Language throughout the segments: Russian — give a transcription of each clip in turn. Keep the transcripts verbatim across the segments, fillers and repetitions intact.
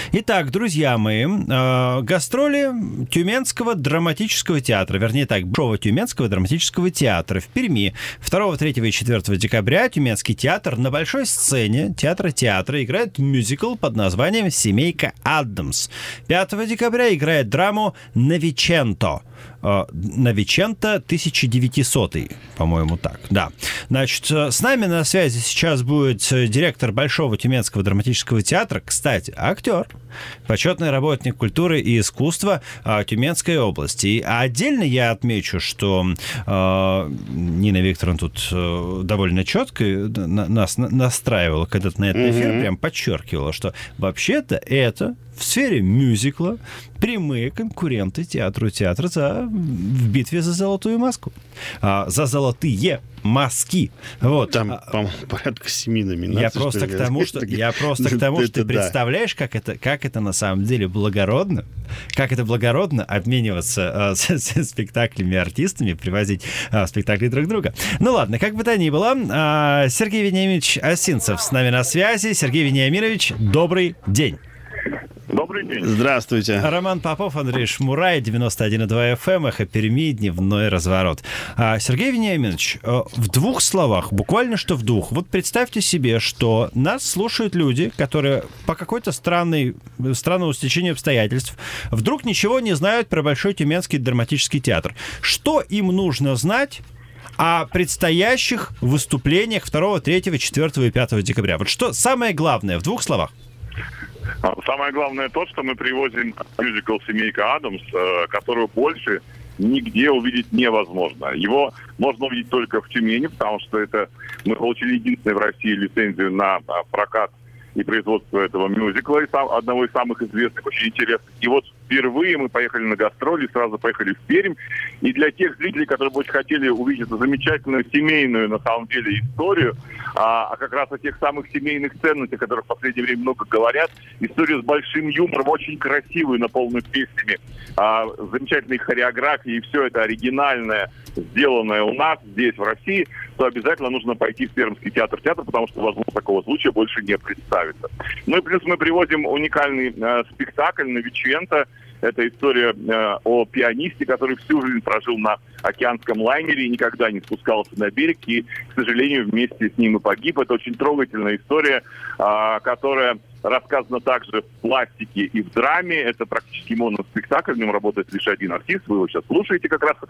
Итак, друзья мои, э, гастроли Тюменского драматического театра, вернее так, Большого Тюменского драматического театра в Перми. второго, третьего и четвёртого декабря Тюменский театр на большой сцене театра театра играет мюзикл под названием «Семейка Адамс». пятого декабря играет драму «Новиченто». Новиченто тысяча девятисотый, по-моему, так, да. Значит, с нами на связи сейчас будет директор Большого Тюменского драматического театра, кстати, актер, почетный работник культуры и искусства Тюменской области. А отдельно я отмечу, что э, Нина Викторовна тут э, довольно четко нас настраивала когда-то на этот эфир, mm-hmm. прям подчеркивала, что вообще-то это в сфере мюзикла прямые конкуренты театру театра за, в битве за золотую маску. А, за золотые маски. Вот. Там, по-моему, порядка семи номинаций. Я просто к тому, что, я просто к тому, что ты представляешь, как это, как это на самом деле благородно, как это благородно обмениваться э, с, с спектаклями, артистами, привозить э, спектакли друг друга. Ну ладно, как бы то ни было, э, Сергей Вениаминович Осинцев с нами на связи. Сергей Вениаминович, добрый день. Добрый день. Здравствуйте. Роман Попов, Андрей Шмурай, девяносто один и два эф эм, Эхо Перми, Дневной разворот. А, Сергей Вениаминович, в двух словах, буквально что в двух. Вот представьте себе, что нас слушают люди, которые по какой-то странной, странному стечению обстоятельств вдруг ничего не знают про Большой Тюменский драматический театр. Что им нужно знать о предстоящих выступлениях второго, третьего, четвёртого и пятого декабря? Вот что самое главное в двух словах? Самое главное то, что мы привозим мюзикл «Семейка Адамс», которую больше нигде увидеть невозможно. Его можно увидеть только в Тюмени, потому что это мы получили единственную в России лицензию на прокат и производство этого мюзикла, одного из самых известных, очень интересных. И вот впервые мы поехали на гастроли, сразу поехали в Пермь. И для тех зрителей, которые бы очень хотели увидеть эту замечательную семейную, на самом деле, историю, а, а как раз о тех самых семейных ценностях, о которых в последнее время много говорят, историю с большим юмором, очень красивую, наполненную песнями, а, замечательной хореографией, и все это оригинальное, сделанное у нас здесь, в России, то обязательно нужно пойти в Пермский театр-театр, потому что, возможно, такого случая больше не представится. Ну и плюс мы привозим уникальный э, спектакль «Новиченто». Это история э, о пианисте, который всю жизнь прожил на океанском лайнере и никогда не спускался на берег, и, к сожалению, вместе с ним и погиб. Это очень трогательная история, э, которая рассказана также в пластике и в драме. Это практически моноспектакль, в нем работает лишь один артист. Вы его сейчас слушаете как раз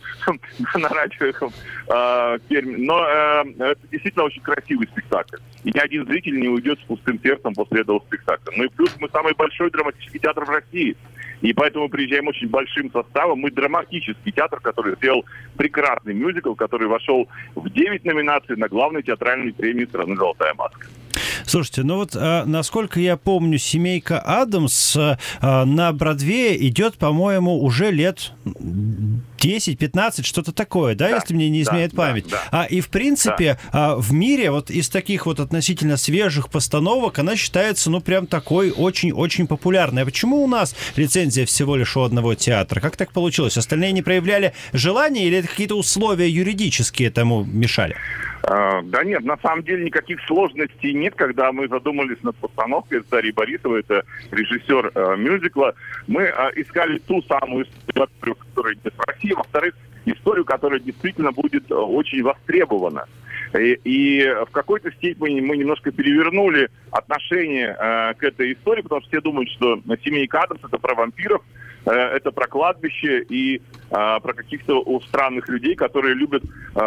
на радио Пермь. Но это действительно очень красивый спектакль. И ни один зритель не уйдет с пустым сердцем после этого спектакля. Ну и плюс мы самый большой драматический театр в России. И поэтому приезжаем очень большим составом. Мы драматический театр, который сделал прекрасный мюзикл, который вошел в девять номинаций на главной театральной премии страны «Золотая маска». Слушайте, ну вот, а, насколько я помню, «Семейка Адамс» а, на Бродвее идет, по-моему, уже лет десять-пятнадцать, что-то такое, да, да, если мне не изменяет да, память. Да, да. А, и, в принципе, да. а, в мире вот из таких вот относительно свежих постановок она считается, ну, прям такой очень-очень популярной. А почему у нас лицензия всего лишь у одного театра? Как так получилось? Остальные не проявляли желания или это какие-то условия юридические тому мешали? Да нет, на самом деле никаких сложностей нет. Когда мы задумались над постановкой с Дарьей Борисовой, это режиссер э, мюзикла, мы э, искали ту самую историю, которая есть в России, во-вторых, историю, которая действительно будет э, очень востребована. И, и в какой-то степени мы немножко перевернули отношение э, к этой истории, потому что все думают, что «Семейка Адамс» — это про вампиров, э, это про кладбище и э, про каких-то странных людей, которые любят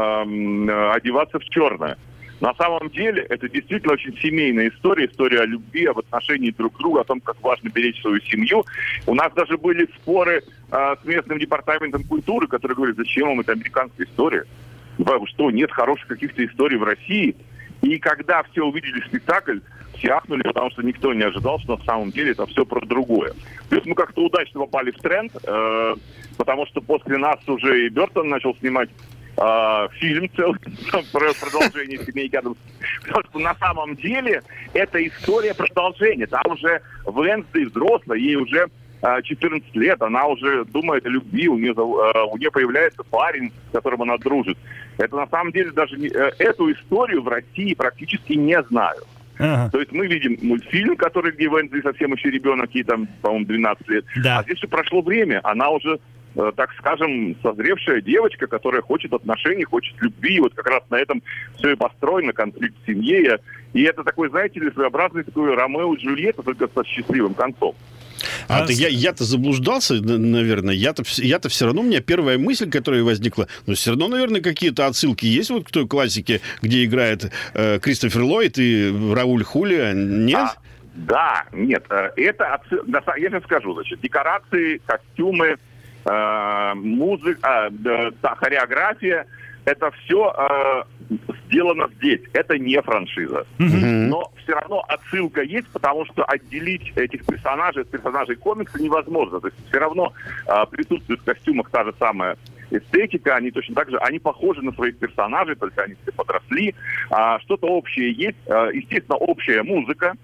э, одеваться в черное. На самом деле это действительно очень семейная история, история о любви, об отношении друг к другу, о том, как важно беречь свою семью. У нас даже были споры э, с местным департаментом культуры, которые говорят, зачем вам эта американская история? Что, нет хороших каких-то историй в России? И когда все увидели спектакль, все ахнули, потому что никто не ожидал, что на самом деле это все про другое. Плюс мы как-то удачно попали в тренд, э, потому что после нас уже и Бертон начал снимать э, фильм целый про продолжение «Семейки Адамс». Потому что на самом деле это история продолжения. Там уже Венсдей взрослая, ей уже четырнадцать лет, она уже думает о любви, у нее, у нее появляется парень, с которым она дружит. Это на самом деле даже не, эту историю в России практически не знают. Ага. То есть мы видим мультфильм, который, где Венди совсем еще ребенок, ей там, по-моему, двенадцать лет. Да. А здесь же прошло время, она уже, э, так скажем, созревшая девочка, которая хочет отношений, хочет любви. Вот как раз на этом все и построено, конфликт в семье. И это такой, знаете ли, своеобразный такой Ромео и Джульетта, только со счастливым концом. А, а я, я-то заблуждался, наверное. Я-то, я-то все равно, у меня первая мысль, которая возникла, но все равно, наверное, какие-то отсылки есть вот к той классике, где играет э, Кристофер Ллойд и Рауль Хулиа, нет? А, да, нет. Это отсыл... Я сейчас скажу, значит, декорации, костюмы, э, музыка, э, та, хореография, это все э, сделано здесь. Это не франшиза. Mm-hmm. Но все равно отсылка есть, потому что отделить этих персонажей от персонажей комикса невозможно. То есть все равно э, присутствует в костюмах та же самая эстетика, они точно так же, они похожи на своих персонажей, только они все подросли. А, что-то общее есть. А, естественно, общая музыка.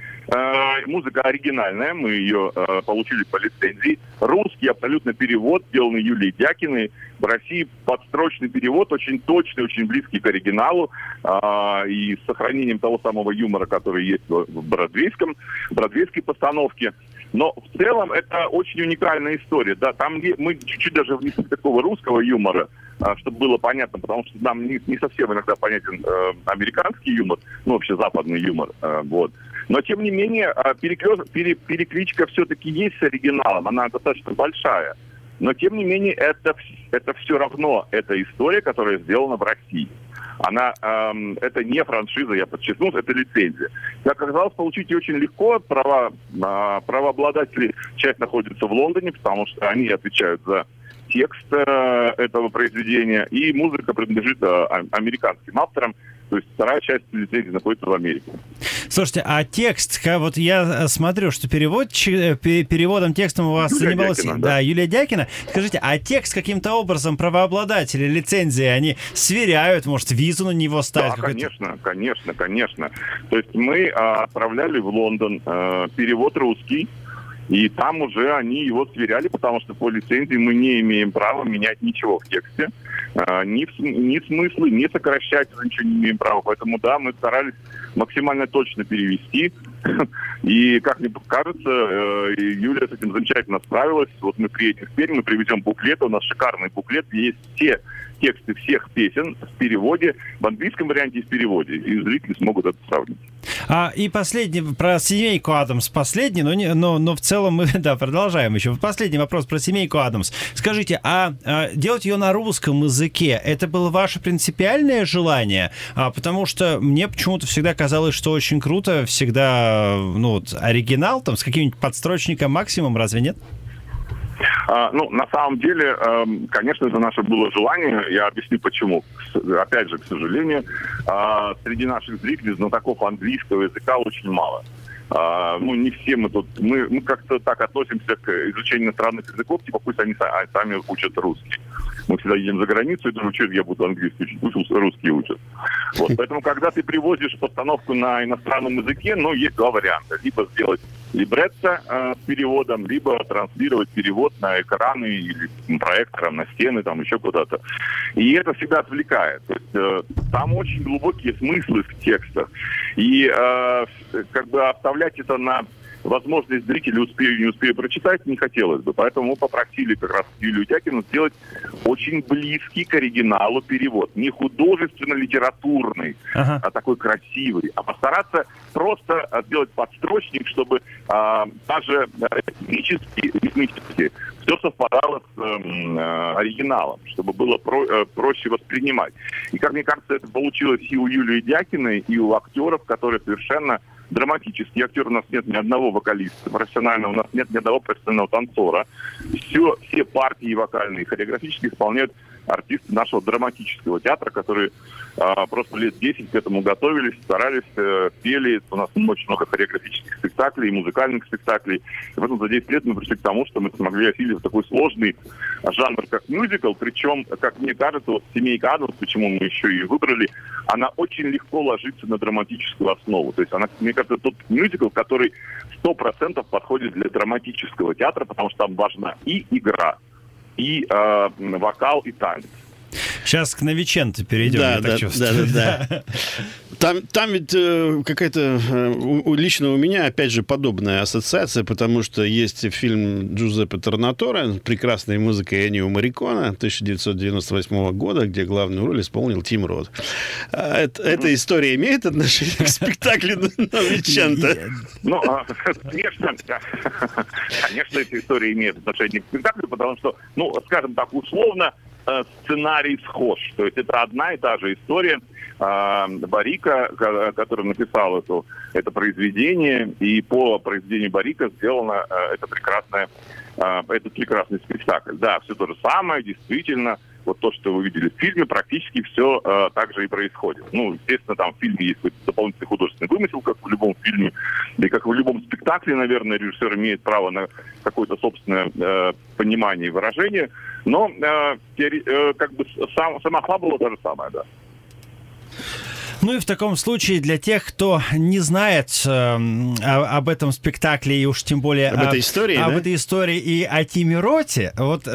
Э, музыка оригинальная, мы ее э, получили по лицензии. Русский абсолютно перевод, сделанный Юлией Дякиной. В России подстрочный перевод, очень точный, очень близкий к оригиналу. Э, и с сохранением того самого юмора, который есть в, в бродвейском, бродвейской постановке. Но в целом это очень уникальная история. Да, там мы чуть-чуть даже внесли такого русского юмора, чтобы было понятно, потому что нам не, не совсем иногда понятен э, американский юмор, ну вообще западный юмор. Э, вот. Но, тем не менее, переклёз, пере, перекличка все-таки есть с оригиналом, она достаточно большая. Но, тем не менее, это, это все равно эта история, которая сделана в России. Она, эм, это не франшиза, я подчеркну, это лицензия. Как оказалось, получить ее очень легко. Права, э, правообладатели, часть находится в Лондоне, потому что они отвечают за текст э, этого произведения, и музыка принадлежит э, американским авторам. То есть вторая часть лицензии находится в Америке. Слушайте, а текст, вот я смотрю, что перевод, переводом текстом у вас Юлия занималась Дякина, да, да. Юлия Дякина. Скажите, а текст каким-то образом правообладатели лицензии, они сверяют, может, визу на него ставят? Да, конечно, конечно, конечно. То есть мы а, отправляли в Лондон а, перевод русский, и там уже они его сверяли, потому что по лицензии мы не имеем права менять ничего в тексте. А, ни, ни смыслы, ни сокращать ничего не имеем права. Поэтому, да, мы старались максимально точно перевести. И, как мне кажется, Юлия с этим замечательно справилась. Вот мы приедем в Пермь, мы привезем буклет. У нас шикарный буклет. Есть все тексты всех песен в переводе, в английском варианте и в переводе. И зрители смогут это сравнить. А, и последний, про семейку Адамс. Последний, но, не, но, но в целом мы, да, продолжаем еще. Последний вопрос про семейку Адамс. Скажите, а, а делать ее на русском языке, это было ваше принципиальное желание? А, потому что мне почему-то всегда казалось, что очень круто, всегда, ну, вот, оригинал там с каким-нибудь подстрочником максимум, разве нет? А, ну, на самом деле, э, конечно, это наше было желание. Я объясню, почему. Опять же, к сожалению, э, среди наших зрителей знатоков английского языка очень мало. Э, ну, не все мы тут... Мы, мы как-то так относимся к изучению иностранных языков, типа пусть они сами учат русский. Мы всегда едем за границу и думаем, что я буду английский учить, пусть русский учат. Вот. Поэтому, когда ты привозишь постановку на иностранном языке, ну, есть два варианта. Либо сделать либретто э, с переводом, либо транслировать перевод на экраны или проектором, на стены, там еще куда-то. И это всегда отвлекает. То есть, э, там очень глубокие смыслы в текстах. И э, как бы оставлять это на возможность зрителей успею не успею прочитать не хотелось бы. Поэтому мы попросили как раз Юлию Дякину сделать очень близкий к оригиналу перевод. Не художественно-литературный, ага. а такой красивый. А постараться просто сделать подстрочник, чтобы а, даже ритмически, ритмически все совпадало с а, оригиналом, чтобы было про, а, проще воспринимать. И, как мне кажется, это получилось и у Юлии Дякиной, и у актеров, которые совершенно драматический актер, у нас нет ни одного вокалиста профессионального, у нас нет ни одного профессионального танцора. Все, все партии вокальные, хореографические исполняют артисты нашего драматического театра, которые а, просто лет десять к этому готовились, старались, э, пели. У нас очень много хореографических спектаклей, музыкальных спектаклей. И поэтому за десять лет мы пришли к тому, что мы смогли осилить такой сложный жанр, как мюзикл. Причем, как мне кажется, вот «Семейка Адамс», почему мы еще и выбрали, она очень легко ложится на драматическую основу. То есть она, мне кажется, тот мюзикл, который сто процентов подходит для драматического театра, потому что там важна и игра, и э, вокал, и танец. Сейчас к Новиченто перейдем, да, я да, так чувствую. Да, да, да. Там, там ведь э, какая-то э, у, лично у меня, опять же, подобная ассоциация, потому что есть фильм Джузеппе Торнаторе «Прекрасная музыка Эннио Морриконе» тысяча девятьсот девяносто восьммого года, где главную роль исполнил Тим Рот. Это, эта история имеет отношение к спектаклю Новиченто? Ну, конечно, конечно, эта история имеет отношение к спектаклю, потому что, ну, скажем так, условно, сценарий схож. То есть это одна и та же история. Барика, который написал эту, это произведение, и по произведению Барика сделано это прекрасное, этот прекрасный спектакль. Да, все то же самое, действительно. Вот то, что вы видели в фильме, практически все э, так же и происходит. Ну, естественно, там в фильме есть какой-то дополнительный художественный вымысел, как в любом фильме, да и как в любом спектакле, наверное, режиссер имеет право на какое-то собственное э, понимание и выражение. Но э, теори- э, как бы сам, сама фабула та же самая, да. Ну и в таком случае для тех, кто не знает э, об этом спектакле и уж тем более об этой истории, об да? этой истории и о Тиме Роте, вот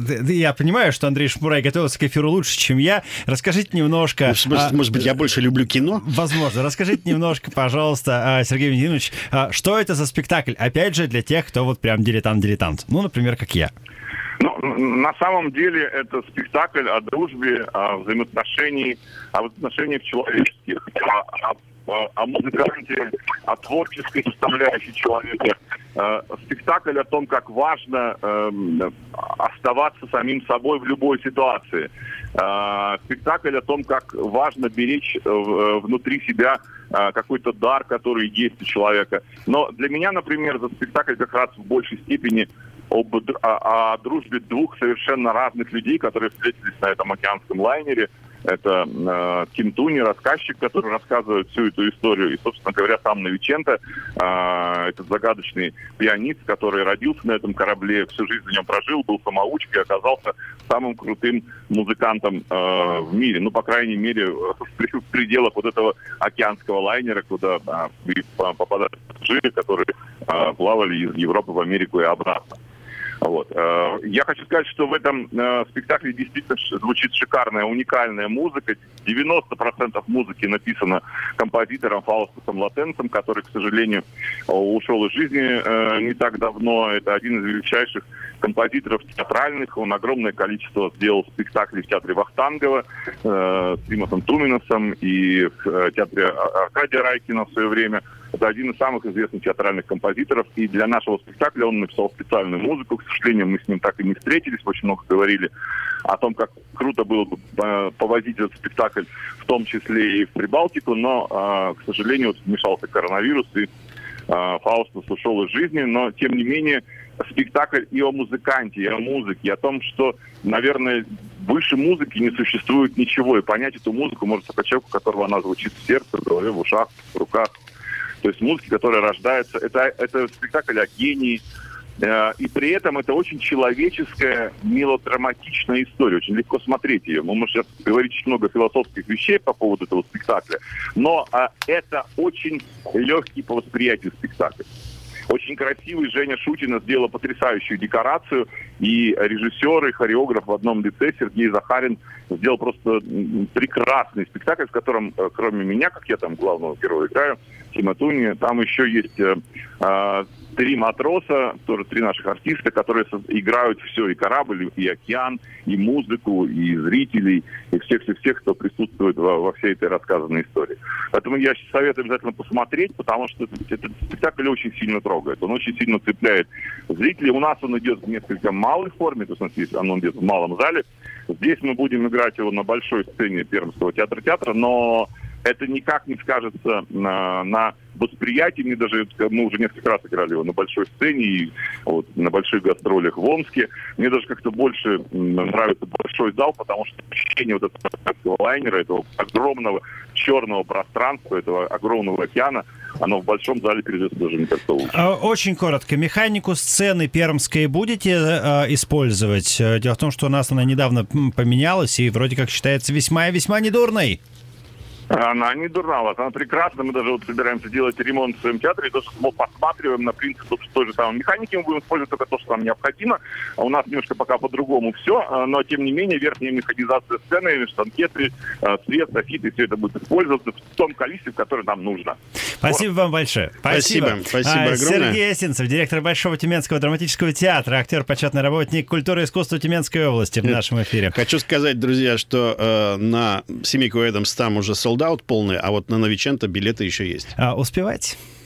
я понимаю, что Андрей Шмурай готовился к эфиру лучше, чем я. Расскажите немножко. Может, а, может быть, я больше люблю кино? Возможно. Расскажите немножко, пожалуйста, Сергей Валентинович, что это за спектакль? Опять же, для тех, кто вот прям дилетант-дилетант. Ну, например, как я. Ну, на самом деле это спектакль о дружбе, о взаимоотношении, о взаимоотношениях человеческих, о, о, о музыканте, о творческой составляющей человека. Спектакль о том, как важно э, оставаться самим собой в любой ситуации. Спектакль о том, как важно беречь внутри себя какой-то дар, который есть у человека. Но для меня, например, за спектакль как раз в большей степени об, о, о дружбе двух совершенно разных людей, которые встретились на этом океанском лайнере. Это э, Ким Туни, рассказчик, который рассказывает всю эту историю. И, собственно говоря, сам Новиченто, э, этот загадочный пианист, который родился на этом корабле, всю жизнь на нем прожил, был самоучкой, оказался самым крутым музыкантом э, в мире. Ну, по крайней мере, в пределах вот этого океанского лайнера, куда э, попадают пассажиры, которые э, плавали из Европы в Америку и обратно. Вот. Я хочу сказать, что в этом спектакле действительно звучит шикарная, уникальная музыка. девяносто процентов музыки написано композитором Фаустусом Латенцем, который, к сожалению, ушел из жизни не так давно. Это один из величайших композиторов театральных. Он огромное количество сделал спектаклей в театре Вахтангова с Тимотом Туминосом и в театре Аркадия Райкина в свое время. Это один из самых известных театральных композиторов. И для нашего спектакля он написал специальную музыку. К сожалению, мы с ним так и не встретились. Очень много говорили о том, как круто было бы повозить этот спектакль, в том числе и в Прибалтику. Но, к сожалению, вмешался коронавирус, и Фаустус ушел из жизни. Но, тем не менее, спектакль и о музыканте, и о музыке, и о том, что, наверное, выше музыки не существует ничего. И понять эту музыку может только человек, у которого она звучит в сердце, в голове, в ушах, в руках. То есть музыки, которая рождается, это, это спектакль о гении. Э, и при этом это очень человеческая, мелодраматичная история. Очень легко смотреть ее. Мы можем сейчас говорить очень много философских вещей по поводу этого спектакля. Но э, это очень легкий по восприятию спектакль. Очень красивый. Женя Шутина сделала потрясающую декорацию. И режиссер, и хореограф в одном лице, Сергей Захарин, сделал просто прекрасный спектакль, в котором, кроме меня, как я там главного героя играю, Тима Туни, там еще есть э, э, три матроса, тоже три наших артиста, которые играют все, и корабль, и океан, и музыку, и зрителей, и всех-всех-всех, кто присутствует во, во всей этой рассказанной истории. Поэтому я советую обязательно посмотреть, потому что этот спектакль очень сильно трогает, он очень сильно цепляет зрителей. У нас он идет в несколько малой форме, то есть он идет в малом зале. Здесь мы будем играть его на большой сцене Пермского театра театра, но это никак не скажется на, на восприятии. Мне даже, мы уже несколько раз играли его на большой сцене и вот, на больших гастролях в Омске. Мне даже как-то больше нравится большой зал, потому что ощущение вот этого лайнера, этого огромного черного пространства, этого огромного океана, оно в большом зале передается даже не как-то лучше. Очень коротко. Механику сцены пермской будете э, использовать? Дело в том, что у нас она недавно поменялась и вроде как считается весьма и весьма недурной. Она не дурна, вот, она прекрасна. Мы даже вот собираемся делать ремонт в своем театре, и то, что мы посматриваем на принцип той же самой механики, мы будем использовать только то, что нам необходимо. У нас немножко пока по-другому все, но тем не менее верхняя механизация сцены, штанкеты, свет, софиты, все это будет использоваться в том количестве, в которое нам нужно. Спасибо вам большое. Спасибо. Спасибо, Спасибо а, огромное. Сергей Осинцев, директор Большого Тюменского драматического театра, актер, почетный работник культуры и искусства Тюменской области в нашем эфире. Хочу сказать, друзья, что э, на «Семейку Эддамс» там уже солд-аут полный, а вот на «Новиченто» билеты еще есть. А, успевайте.